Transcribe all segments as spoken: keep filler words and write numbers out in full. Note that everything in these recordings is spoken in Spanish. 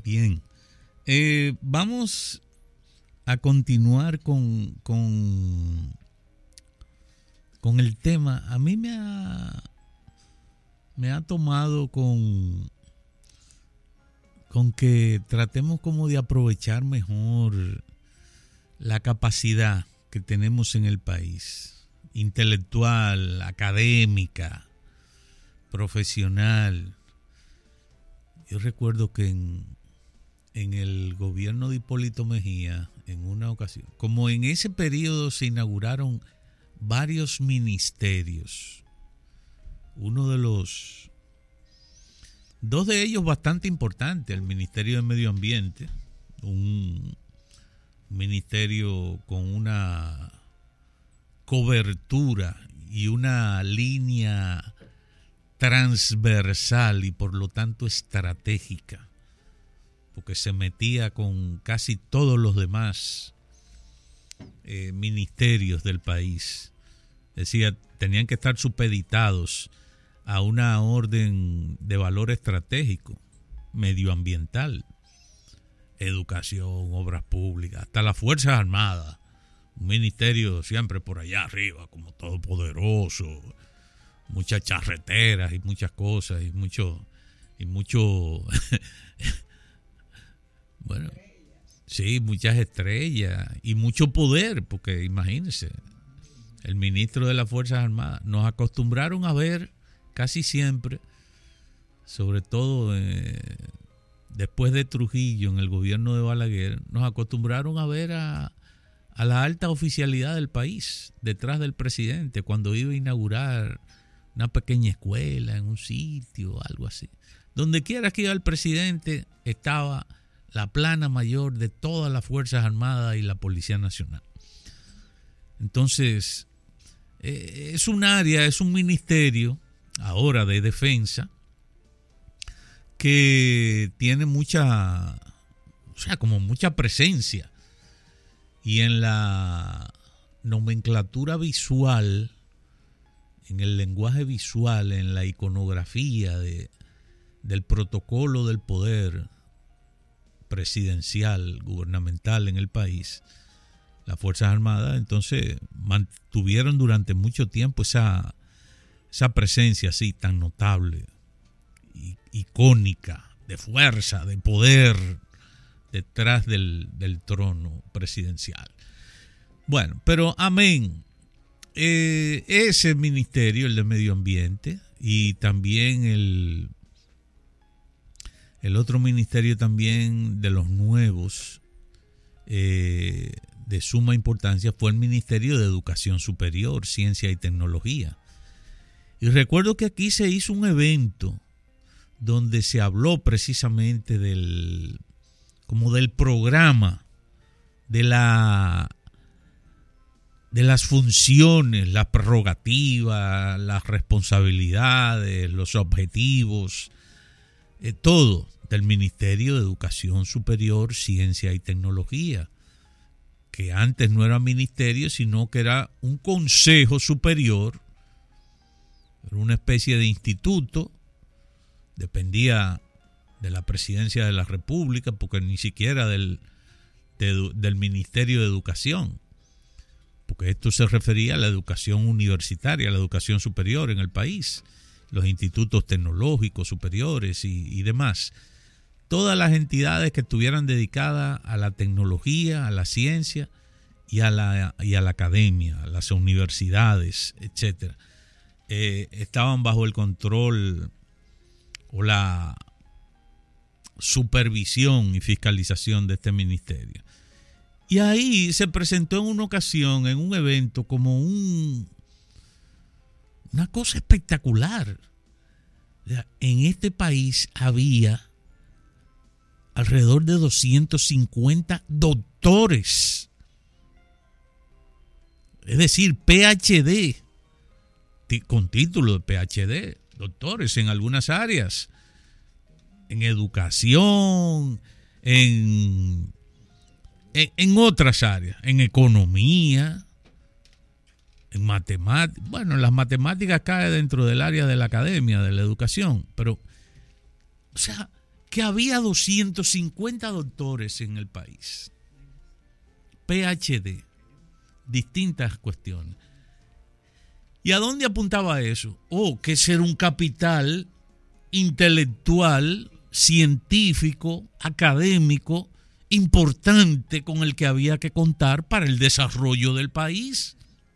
Bien. Eh, vamos a continuar con, con, con el tema. A mí me ha, me ha tomado con, con que tratemos como de aprovechar mejor la capacidad que tenemos en el país, intelectual, académica, profesional. Yo recuerdo que en, en el gobierno de Hipólito Mejía, en una ocasión, como en ese periodo se inauguraron varios ministerios, uno de los, dos de ellos bastante importantes, el Ministerio de Medio Ambiente, un ministerio con una cobertura y una línea transversal y por lo tanto estratégica, porque se metía con casi todos los demás eh, ministerios del país. Decía, tenían que estar supeditados a una orden de valor estratégico, medioambiental, educación, obras públicas, hasta las Fuerzas Armadas, un ministerio siempre por allá arriba, como todopoderoso, muchas charreteras y muchas cosas y mucho y mucho bueno, sí, muchas estrellas y mucho poder, porque imagínense, el ministro de las Fuerzas Armadas, nos acostumbraron a ver casi siempre, sobre todo eh, después de Trujillo en el gobierno de Balaguer, nos acostumbraron a ver a, a la alta oficialidad del país detrás del presidente cuando iba a inaugurar una pequeña escuela en un sitio, algo así. Donde quiera que iba el presidente estaba la plana mayor de todas las Fuerzas Armadas y la Policía Nacional. Entonces, eh, es un área, es un ministerio ahora de defensa que tiene mucha, o sea, como mucha presencia. Y en la nomenclatura visual, en el lenguaje visual, en la iconografía de, del protocolo del poder presidencial, gubernamental en el país, las Fuerzas Armadas, entonces mantuvieron durante mucho tiempo esa, esa presencia así tan notable, icónica, de fuerza, de poder detrás del, del trono presidencial. Bueno, pero amén. Eh, ese ministerio, el de Medio Ambiente, y también el, el otro ministerio también de los nuevos, eh, de suma importancia, fue el Ministerio de Educación Superior, Ciencia y Tecnología. Y recuerdo que aquí se hizo un evento donde se habló precisamente del, como del programa, de la de las funciones, las prerrogativas, las responsabilidades, los objetivos, eh, todo del Ministerio de Educación Superior, Ciencia y Tecnología, que antes no era ministerio, sino que era un consejo superior, era una especie de instituto, dependía de la Presidencia de la República, porque ni siquiera del, de, del Ministerio de Educación, porque esto se refería a la educación universitaria, a la educación superior en el país, los institutos tecnológicos superiores y, y demás. Todas las entidades que estuvieran dedicadas a la tecnología, a la ciencia y a la, y a la academia, a las universidades, etcétera, eh, estaban bajo el control o la supervisión y fiscalización de este ministerio. Y ahí se presentó en una ocasión, en un evento, como un, una cosa espectacular. En este país había alrededor de doscientos cincuenta doctores, es decir, P H D, con título de P H D, doctores en algunas áreas, en educación, en... en otras áreas, en economía, en matemáticas. Bueno, las matemáticas caen dentro del área de la academia, de la educación, pero, o sea, que había doscientos cincuenta doctores en el país. P H D, distintas cuestiones. ¿Y a dónde apuntaba eso? Oh, que ser un capital intelectual, científico, académico, importante con el que había que contar para el desarrollo del país.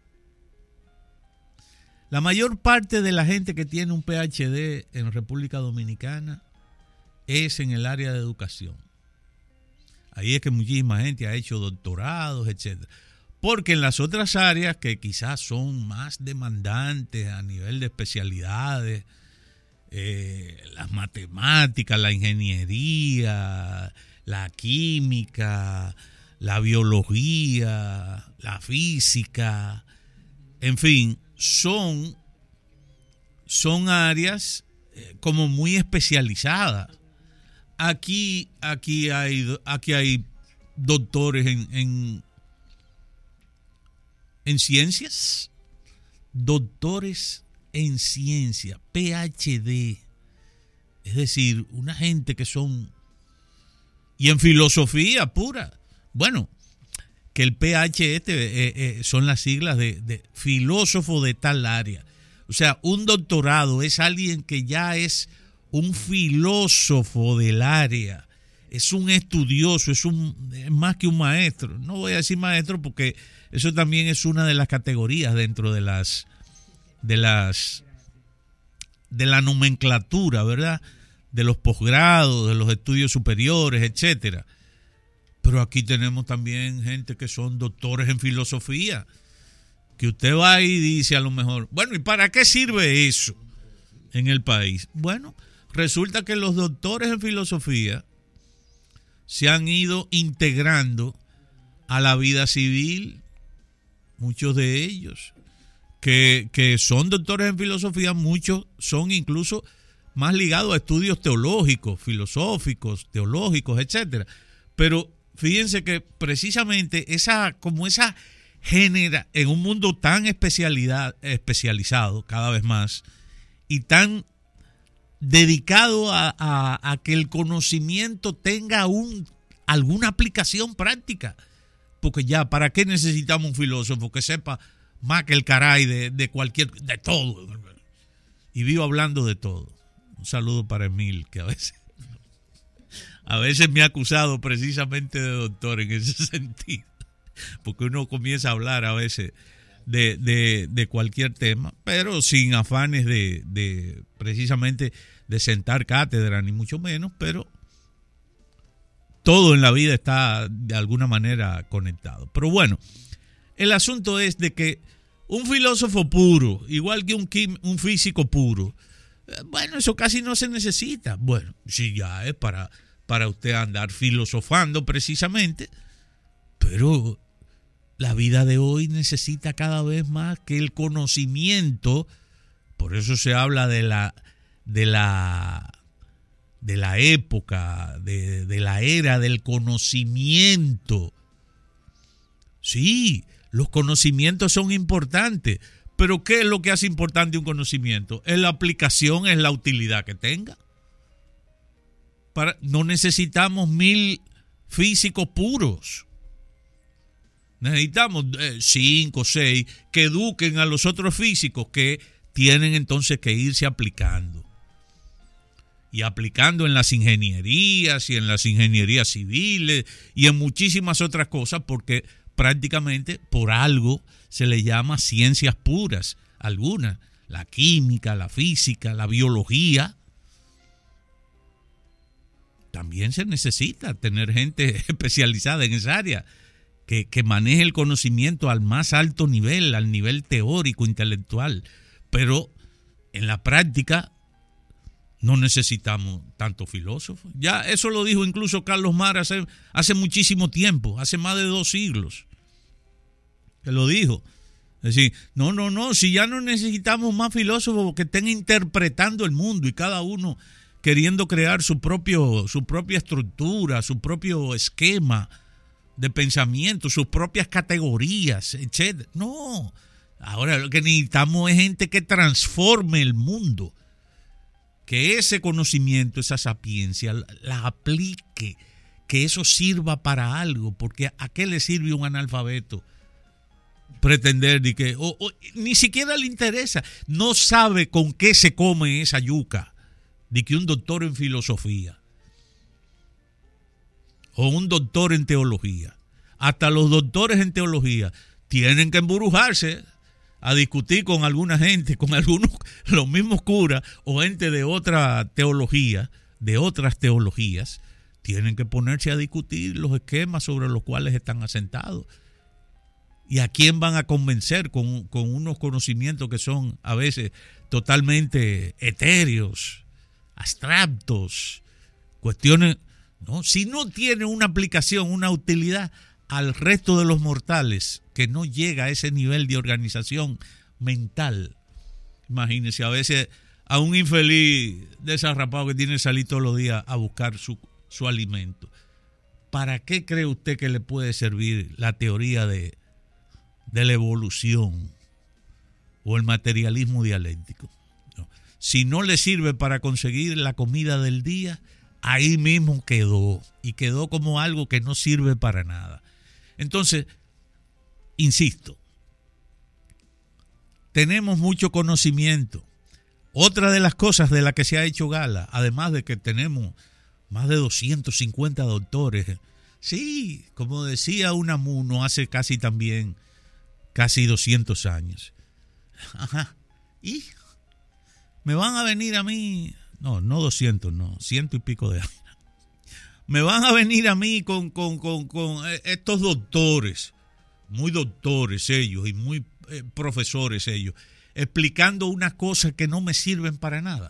La mayor parte de la gente que tiene un P H D en República Dominicana es en el área de educación. Ahí es que muchísima gente ha hecho doctorados, etcétera. Porque en las otras áreas que quizás son más demandantes a nivel de especialidades, eh, las matemáticas, la ingeniería, la química, la biología, la física, en fin, son, son áreas eh, como muy especializadas. Aquí, aquí hay, aquí hay doctores en, en, en ciencias, doctores en ciencia, P H D, es decir, una gente que son, y en filosofía pura. Bueno, que el P H este eh, eh, son las siglas de, de filósofo de tal área. O sea, un doctorado es alguien que ya es un filósofo del área, es un estudioso, es un es más que un maestro. No voy a decir maestro porque eso también es una de las categorías dentro de las de las de la nomenclatura, ¿verdad? De los posgrados, de los estudios superiores, etcétera. Pero aquí tenemos también gente que son doctores en filosofía, que usted va y dice a lo mejor, bueno, ¿y para qué sirve eso en el país? Bueno, resulta que los doctores en filosofía se han ido integrando a la vida civil, muchos de ellos, que, que son doctores en filosofía, muchos son incluso más ligados a estudios teológicos, filosóficos, teológicos, etcétera. Pero fíjense que precisamente esa, como esa genera, en un mundo tan especialidad, especializado cada vez más y tan dedicado a, a, a que el conocimiento tenga un, alguna aplicación práctica. Porque ya, ¿para qué necesitamos un filósofo que sepa más que el caray de, de cualquier, de todo? Y vivo hablando de todo. Un saludo para Emil, que a veces, a veces me ha acusado precisamente de doctor en ese sentido. Porque uno comienza a hablar a veces de, de, de cualquier tema, pero sin afanes de, de precisamente de sentar cátedra, ni mucho menos, pero todo en la vida está de alguna manera conectado. Pero bueno, el asunto es de que un filósofo puro, igual que un, quim, un físico puro, bueno, eso casi no se necesita. Bueno, sí, ya es para, para usted andar filosofando precisamente, pero la vida de hoy necesita cada vez más que el conocimiento. Por eso se habla de la de la de la época, de, de la era del conocimiento. Sí, los conocimientos son importantes, pero ¿qué es lo que hace importante un conocimiento? Es la aplicación, es la utilidad que tenga. Para, no necesitamos mil físicos puros. Necesitamos eh, cinco, seis que eduquen a los otros físicos que tienen entonces que irse aplicando. Y aplicando en las ingenierías y en las ingenierías civiles y en muchísimas otras cosas, porque prácticamente por algo se le llama ciencias puras. Algunas, la química, la física, la biología. También se necesita tener gente especializada en esa área. Que, que maneje el conocimiento al más alto nivel, al nivel teórico, intelectual. Pero en la práctica no necesitamos tanto filósofos. Ya eso lo dijo incluso Carlos Mar hace, hace muchísimo tiempo, hace más de dos siglos. Que lo dijo. Es decir, no, no, no, si ya no necesitamos más filósofos que estén interpretando el mundo y cada uno queriendo crear su propio, su propia estructura, su propio esquema de pensamiento, sus propias categorías, etcétera. No, ahora lo que necesitamos es gente que transforme el mundo, que ese conocimiento, esa sapiencia, la aplique, que eso sirva para algo, porque ¿a qué le sirve un analfabeto pretender de que, o, o, ni siquiera le interesa, no sabe con qué se come esa yuca, de que un doctor en filosofía o un doctor en teología, hasta los doctores en teología tienen que embrujarse a discutir con alguna gente, con algunos, los mismos curas o gente de otra teología, de otras teologías, tienen que ponerse a discutir los esquemas sobre los cuales están asentados. ¿Y a quién van a convencer con, con unos conocimientos que son a veces totalmente etéreos, abstractos, cuestiones, ¿no? Si no tiene una aplicación, una utilidad al resto de los mortales, que no llega a ese nivel de organización mental. Imagínense a veces a un infeliz desarrapado que tiene que salir todos los días a buscar su, su alimento. ¿Para qué cree usted que le puede servir la teoría de, de la evolución o el materialismo dialéctico? No. Si no le sirve para conseguir la comida del día, ahí mismo quedó, y quedó como algo que no sirve para nada. Entonces, insisto, tenemos mucho conocimiento. Otra de las cosas de las que se ha hecho gala, además de que tenemos más de doscientos cincuenta doctores, sí, como decía Unamuno hace casi también, casi doscientos años. Ajá, y me van a venir a mí, no, no doscientos, no, ciento y pico de años. Me van a venir a mí con, con, con, con estos doctores, muy doctores ellos y muy eh, profesores ellos, explicando unas cosas que no me sirven para nada.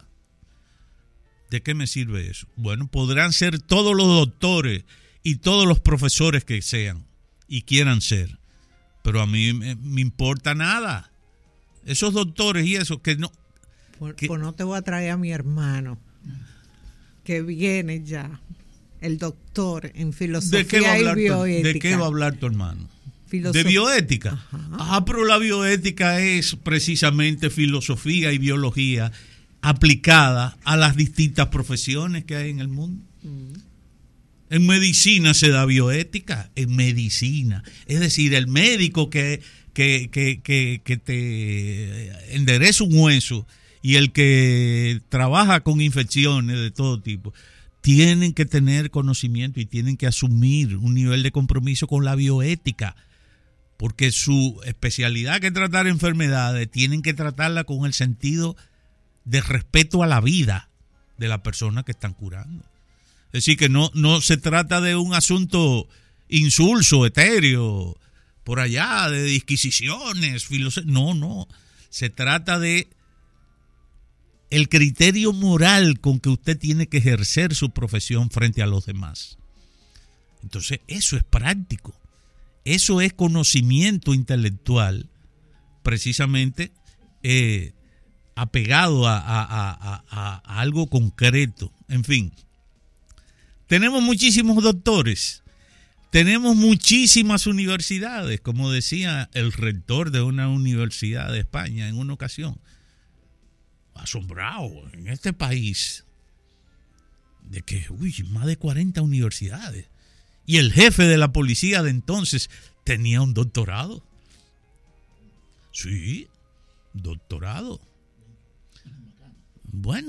¿De qué me sirve eso? Bueno, podrán ser todos los doctores y todos los profesores que sean y quieran ser, pero a mí me, me importa nada. Esos doctores y eso que no... Pues, que, pues no te voy a traer a mi hermano, que viene ya, el doctor en filosofía ¿De qué va a hablar y bioética. Tu, ¿De qué va a hablar tu hermano? Filosof- ¿De bioética? Ajá. Ah, pero la bioética es precisamente filosofía y biología aplicada a las distintas profesiones que hay en el mundo. Mm. En medicina se da bioética, en medicina. Es decir, el médico que, que, que, que, que te endereza un hueso y el que trabaja con infecciones de todo tipo, tienen que tener conocimiento y tienen que asumir un nivel de compromiso con la bioética, porque su especialidad, que es tratar enfermedades, tienen que tratarla con el sentido de respeto a la vida de la persona que están curando. Es decir, que no, no se trata de un asunto insulso, etéreo, por allá, de disquisiciones, filoso- no, no, se trata de el criterio moral con que usted tiene que ejercer su profesión frente a los demás. Entonces, eso es práctico. Eso es conocimiento intelectual, precisamente eh, apegado a, a, a, a, a algo concreto. En fin, tenemos muchísimos doctores, tenemos muchísimas universidades, como decía el rector de una universidad de España en una ocasión. Asombrado en este país de que, uy, más de cuarenta universidades. Y el jefe de la policía de entonces tenía un doctorado. Sí, doctorado. Bueno,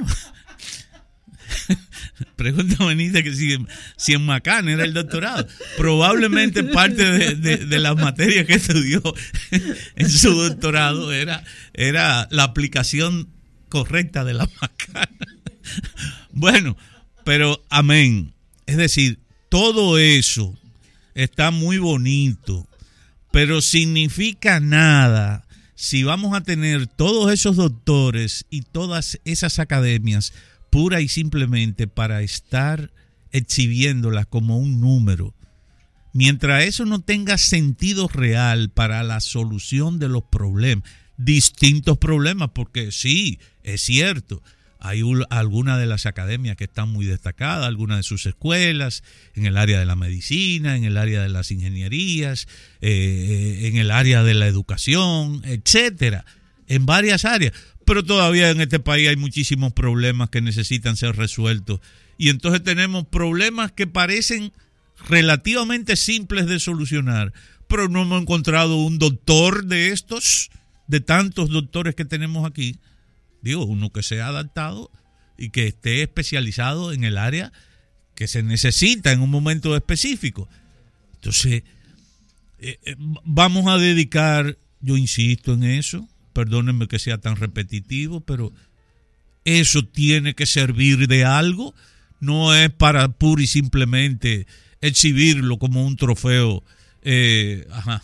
pregúntame Anita que si, si en Macán era el doctorado. Probablemente parte de, de, de las materias que estudió en su doctorado era, era la aplicación correcta de la macana. Bueno, pero amén. Es decir, todo eso está muy bonito, pero significa nada si vamos a tener todos esos doctores y todas esas academias pura y simplemente para estar exhibiéndolas como un número. Mientras eso no tenga sentido real para la solución de los problemas, distintos problemas, porque sí, es cierto, hay algunas de las academias que están muy destacadas, algunas de sus escuelas, en el área de la medicina, en el área de las ingenierías, eh, en el área de la educación, etcétera, en varias áreas. pero todavía en este país hay muchísimos problemas que necesitan ser resueltos. Y entonces tenemos problemas que parecen relativamente simples de solucionar, pero no hemos encontrado un doctor de estos, de tantos doctores que tenemos aquí. Digo, uno que sea adaptado y que esté especializado en el área que se necesita en un momento específico. Entonces, eh, eh, vamos a dedicar, yo insisto en eso, perdónenme que sea tan repetitivo, pero eso tiene que servir de algo, no es para pura y simplemente exhibirlo como un trofeo. Eh, ajá,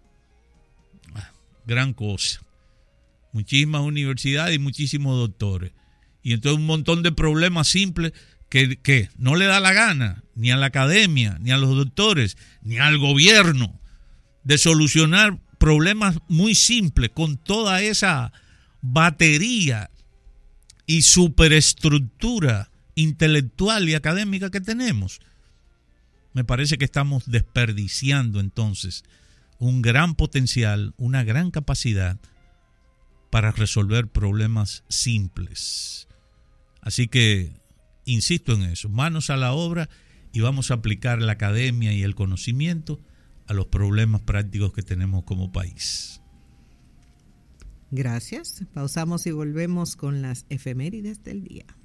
gran cosa. Muchísimas universidades y muchísimos doctores. Y entonces un montón de problemas simples que, que no le da la gana ni a la academia, ni a los doctores, ni al gobierno de solucionar problemas muy simples con toda esa batería y superestructura intelectual y académica que tenemos. Me parece que estamos desperdiciando entonces un gran potencial, una gran capacidad para resolver problemas simples. Así que insisto en eso, manos a la obra y vamos a aplicar la academia y el conocimiento a los problemas prácticos que tenemos como país. Gracias. Pausamos y volvemos con las efemérides del día.